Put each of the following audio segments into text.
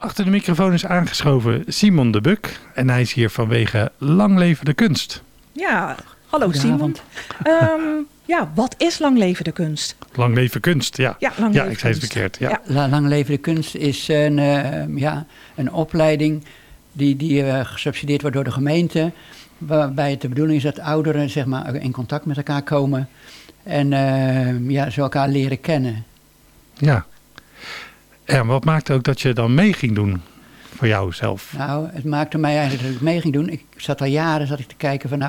Achter de microfoon is aangeschoven Simon de Buk. En hij is hier vanwege Lang Leven de Kunst. Ja, hallo Simon. Wat is Lang Leven de Kunst? Lang Leven Kunst, ja. Ja, Lang Leven ik zei het Kunst. verkeerd. Ja. Lang Leven de Kunst is een opleiding die gesubsidieerd wordt door de gemeente. Waarbij het de bedoeling is dat ouderen zeg maar, in contact met elkaar komen. En zo elkaar leren kennen. Ja. En wat maakte ook dat je dan mee ging doen voor jou zelf? Nou, het maakte mij eigenlijk dat ik mee ging doen. Ik zat al jaren te kijken van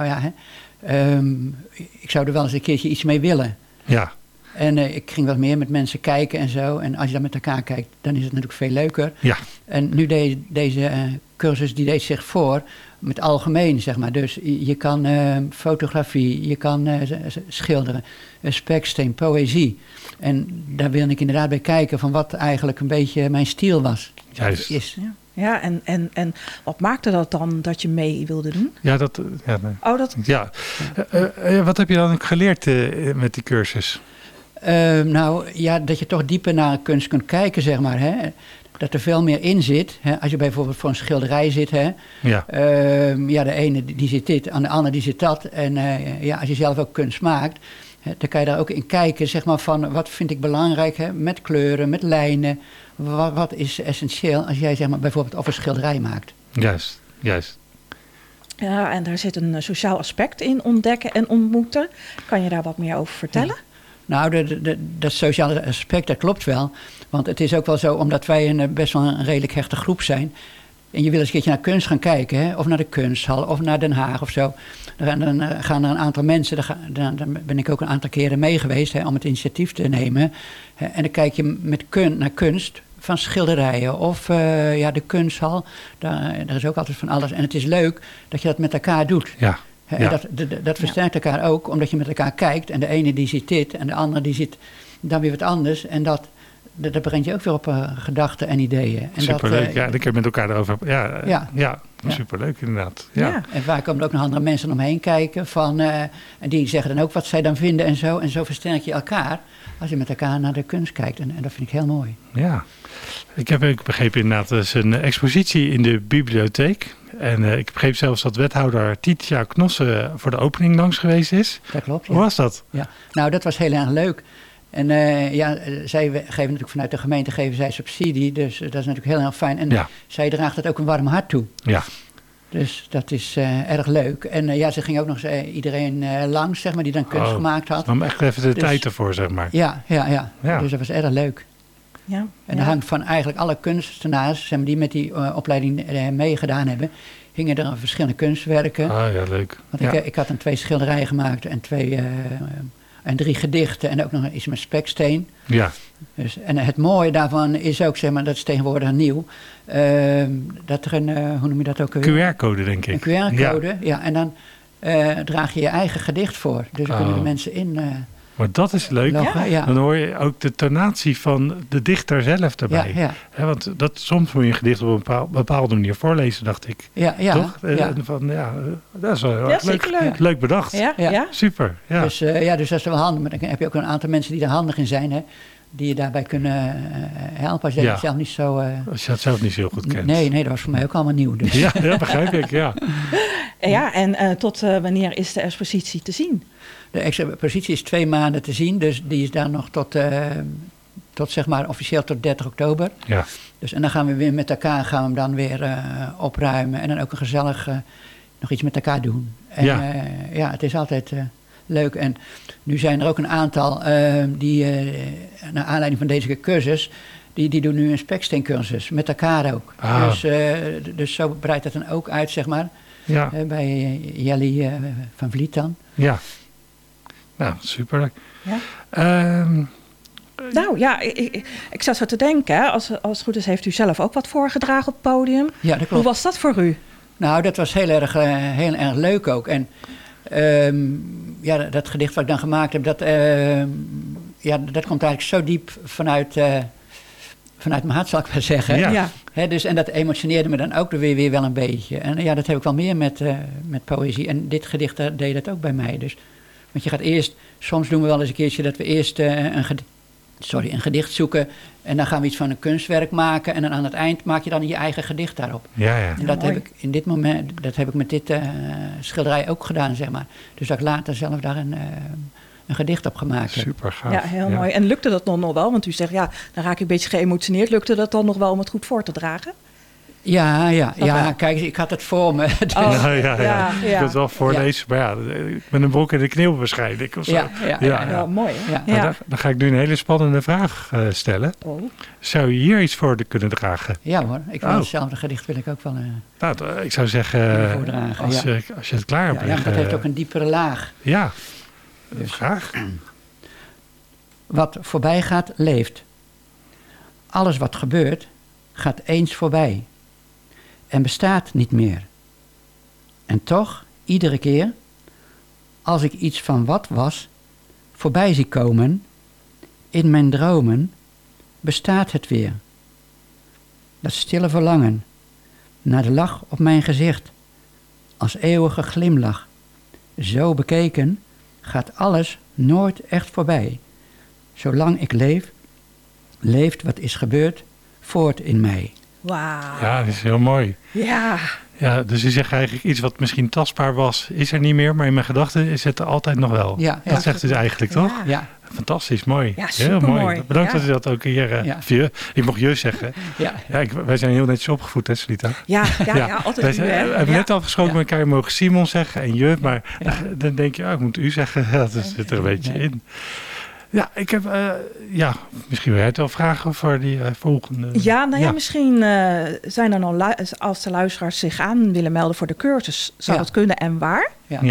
ik zou er wel eens een keertje iets mee willen. Ja. En ik ging wat meer met mensen kijken en zo. En als je dan met elkaar kijkt, dan is het natuurlijk veel leuker. Ja. En nu deze cursus, die deed zich voor met algemeen, zeg maar. Dus je kan fotografie, je kan schilderen, speksteen, poëzie. En daar wil ik inderdaad bij kijken van wat eigenlijk een beetje mijn stijl was. Juist. Is. Ja, en wat maakte dat dan dat je mee wilde doen? Ja, dat... Ja, nee. Oh, dat... Ja. Wat heb je dan geleerd met die cursus? Dat je toch dieper naar kunst kunt kijken, zeg maar. Hè? Dat er veel meer in zit. Hè? Als je bijvoorbeeld voor een schilderij zit. Hè? Ja. De ene die zit dit, aan de ander die zit dat. En als je zelf ook kunst maakt, dan kan je daar ook in kijken. Zeg maar van, wat vind ik belangrijk, hè? Met kleuren, met lijnen. Wat is essentieel als jij zeg maar, bijvoorbeeld of een schilderij maakt. Juist. Ja, en daar zit een sociaal aspect in, ontdekken en ontmoeten. Kan je daar wat meer over vertellen? Ja. Nou, dat sociale aspect, dat klopt wel. Want het is ook wel zo, omdat wij best wel een redelijk hechte groep zijn. En je wil eens een keertje naar kunst gaan kijken, hè? Of naar de kunsthal, of naar Den Haag of zo. Dan gaan er een aantal mensen, dan ben ik ook een aantal keren mee geweest, hè, om het initiatief te nemen. En dan kijk je naar kunst van schilderijen of de kunsthal. Daar is ook altijd van alles. En het is leuk dat je dat met elkaar doet. Ja. Ja. Dat versterkt elkaar ook, omdat je met elkaar kijkt. En de ene die ziet dit en de andere die ziet dan weer wat anders. En dat brengt je ook weer op gedachten en ideeën. En superleuk, dan kun je met elkaar erover... Ja, superleuk inderdaad. Ja. En vaak komen er ook nog andere mensen omheen kijken. En die zeggen dan ook wat zij dan vinden en zo. En zo versterk je elkaar als je met elkaar naar de kunst kijkt. En dat vind ik heel mooi. Ja, ik heb begrepen inderdaad, er is een expositie in de bibliotheek. En ik begreep zelfs dat wethouder Titia Knossen voor de opening langs geweest is. Dat klopt, ja. Hoe was dat? Ja. Nou, dat was heel erg leuk. En zij geven natuurlijk vanuit de gemeente zij subsidie. Dus dat is natuurlijk heel erg fijn. En zij draagt het ook een warm hart toe. Ja. Dus dat is erg leuk. En ze ging ook nog eens iedereen langs, zeg maar, die dan kunst gemaakt had. Ze nam echt even de tijd ervoor, zeg maar. Ja. Dus dat was erg leuk. Ja. En er hangt van eigenlijk alle kunstenaars, zeg maar, die met die opleiding meegedaan hebben, hingen er verschillende kunstwerken. Ah ja, leuk. Want ik had dan 2 schilderijen gemaakt en 3 gedichten en ook nog iets met speksteen. Ja. Dus, en het mooie daarvan is ook, zeg maar, dat is tegenwoordig nieuw, dat er een, hoe noem je dat ook weer? QR-code, denk ik. Een QR-code, ja. En dan draag je je eigen gedicht voor. Dus dan kunnen de mensen in... Maar dat is leuk. Ja. Dan hoor je ook de tonatie van de dichter zelf erbij. Ja. Want soms moet je een gedicht op een bepaalde manier voorlezen, dacht ik. Ja. Toch? Ja. Dat is wel heel leuk. Leuk bedacht. Ja. Super. Ja. Dus dat is wel handig. Maar dan heb je ook een aantal mensen die er handig in zijn, hè, die je daarbij kunnen helpen als je het zelf niet zo... Als je het zelf niet zo heel goed kent. Nee, dat was voor mij ook allemaal nieuw. Dus. Ja, begrijp ik, ja. Ja, en tot wanneer is de expositie te zien? De expositie is 2 maanden te zien, dus die is daar nog tot zeg maar officieel tot 30 oktober. Ja. Dus, en dan gaan we weer met elkaar hem dan weer opruimen en dan ook een gezellig nog iets met elkaar doen. En het is altijd leuk. En nu zijn er ook een aantal die naar aanleiding van deze cursus, die doen nu een speksteencursus met elkaar ook. Ah. Dus zo breidt het dan ook uit, zeg maar. Ja. Bij Jelly van Vliet dan. Ja. Nou, super. Ja. Nou ja, ik zat zo te denken, als het goed is heeft u zelf ook wat voorgedragen op het podium. Ja, dat klopt. Hoe was dat voor u? Nou, dat was heel erg leuk ook. En dat gedicht wat ik dan gemaakt heb, dat komt eigenlijk zo diep vanuit mijn hart, zal ik maar zeggen. Ja. Dus, en dat emotioneerde me dan ook weer wel een beetje. En dat heb ik wel meer met poëzie. En dit gedicht deed dat ook bij mij. Dus, want je gaat eerst, soms doen we wel eens een keertje dat we eerst een gedicht zoeken. En dan gaan we iets van een kunstwerk maken. En dan aan het eind maak je dan je eigen gedicht daarop. Ja. En dat heb ik in dit moment, dat heb ik met dit schilderij ook gedaan, zeg maar. Dus dat ik later zelf daar een gedicht op gemaakt heb. Super gaaf. Ja, heel mooi. En lukte dat dan nog wel? Want u zegt, dan raak ik een beetje geëmotioneerd. Lukte dat dan nog wel om het goed voor te dragen? Ja, kijk, ik had het voor me. Dus. Ja. Ik wil het wel voorlezen, maar ik ben een brok in de kneel waarschijnlijk. Ja, mooi. Dan ga ik nu een hele spannende vraag stellen. Oh. Zou je hier iets voor kunnen dragen? Ja hoor, hetzelfde gedicht wil ik ook wel ik zou zeggen, voordragen. Als je het klaar hebt. Ja, maar dat heeft ook een diepere laag. Ja, dus. Graag. Wat voorbij gaat, leeft. Alles wat gebeurt, gaat eens voorbij. En bestaat niet meer. En toch, iedere keer, als ik iets van wat was, voorbij zie komen, in mijn dromen, bestaat het weer. Dat stille verlangen, naar de lach op mijn gezicht, als eeuwige glimlach. Zo bekeken, gaat alles nooit echt voorbij. Zolang ik leef, leeft wat is gebeurd voort in mij. Wauw. Ja, dat is heel mooi. Ja, dus je zegt eigenlijk iets wat misschien tastbaar was, is er niet meer, maar in mijn gedachten is het er altijd nog wel. Ja, dat zegt dus eigenlijk, toch? Ja. Fantastisch, mooi. Ja, heel mooi. Bedankt dat u dat ook hier, ik mocht je zeggen. Wij zijn heel netjes opgevoed, hè, Salita? Ja, altijd we hebben net afgesproken met elkaar, je mogen Simon zeggen en je, maar dan denk je, ik moet u zeggen, dat zit er een beetje in. Ja, ik heb, misschien wil jij het wel vragen voor die volgende. Misschien zijn er nog, als de luisteraars zich aan willen melden voor de cursus, zou dat kunnen en waar?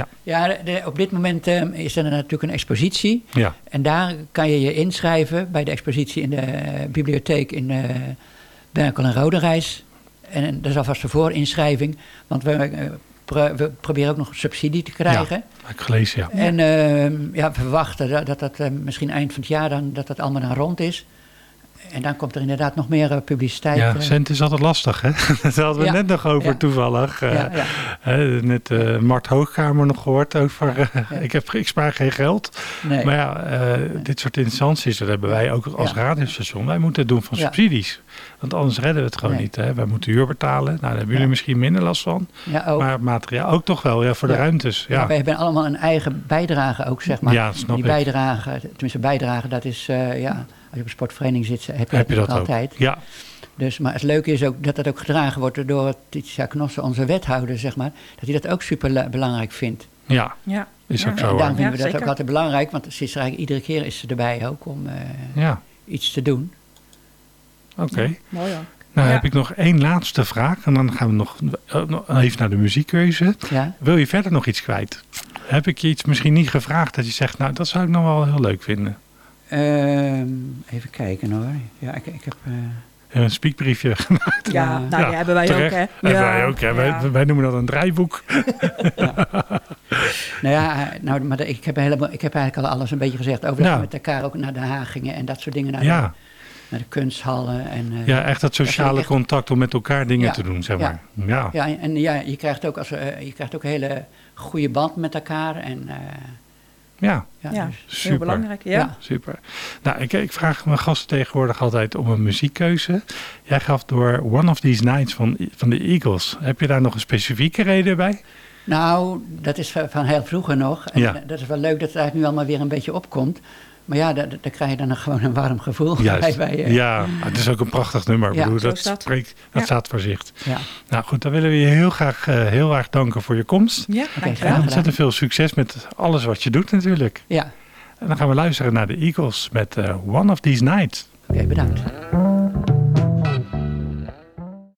Op dit moment is er natuurlijk een expositie. Ja. En daar kan je je inschrijven bij de expositie in de bibliotheek in Berkel en Roderijs. En dat is alvast de voorinschrijving, want we proberen ook nog subsidie te krijgen. Ja, heb ik gelezen, ja. En we verwachten dat misschien eind van het jaar dat allemaal dan rond is. En dan komt er inderdaad nog meer publiciteit. Ja, cent is altijd lastig, hè? Daar hadden we net nog over toevallig. Net Mart Hoogkamer nog gehoord over... Ik spaar geen geld. Nee. Maar dit soort instanties, dat hebben wij ook als radiostation. Wij moeten het doen van subsidies. Want anders redden we het gewoon niet. Hè? Wij moeten huur betalen. Nou, daar hebben jullie misschien minder last van. Ja, ook. Maar materiaal ook toch wel, voor de ruimtes. Ja. Ja, wij hebben allemaal een eigen bijdrage ook, zeg maar. Ja, snap die bijdrage, dat is... als je op een sportvereniging zit, heb je dat altijd. Ook. Ja. Dus, maar het leuke is ook dat ook gedragen wordt door Titia Knossen, onze wethouder, zeg maar. Dat hij dat ook super belangrijk vindt. Ja. Is ook zo. En daarom vinden we dat ook altijd belangrijk. Want ze is er eigenlijk iedere keer is ze erbij ook om iets te doen. Oké. Mooi hoor. Nou heb ik nog één laatste vraag. En dan gaan we nog even naar de muziekkeuze. Ja. Wil je verder nog iets kwijt? Heb ik je iets misschien niet gevraagd dat je zegt, nou dat zou ik nog wel heel leuk vinden? Even kijken hoor. Ja, ik heb... een speakbriefje gemaakt. Ja, die hebben wij terecht. ook, hè? Wij ook, hè? Ja. Wij noemen dat een draaiboek. Maar ik heb eigenlijk al alles een beetje gezegd. Over dat we met elkaar ook naar Den Haag gingen en dat soort dingen. Naar de kunsthallen. En, echt dat sociale contact om met elkaar dingen te doen, zeg maar. Je krijgt ook een hele goede band met elkaar. En, dus super. Heel belangrijk. Ja. Super. Nou, ik vraag mijn gasten tegenwoordig altijd om een muziekkeuze. Jij gaf door One of These Nights van de Eagles. Heb je daar nog een specifieke reden bij? Nou, dat is van heel vroeger nog. En dat is wel leuk dat het eigenlijk nu allemaal weer een beetje opkomt. Maar daar krijg je dan gewoon een warm gevoel bij. Het is ook een prachtig nummer. Ja, bedoel, dat staat voor zich. Ja. Nou goed, dan willen we je heel erg danken voor je komst. Ja, en ontzettend veel succes met alles wat je doet natuurlijk. Ja. En dan gaan we luisteren naar de Eagles met One of These Nights. Oké, bedankt.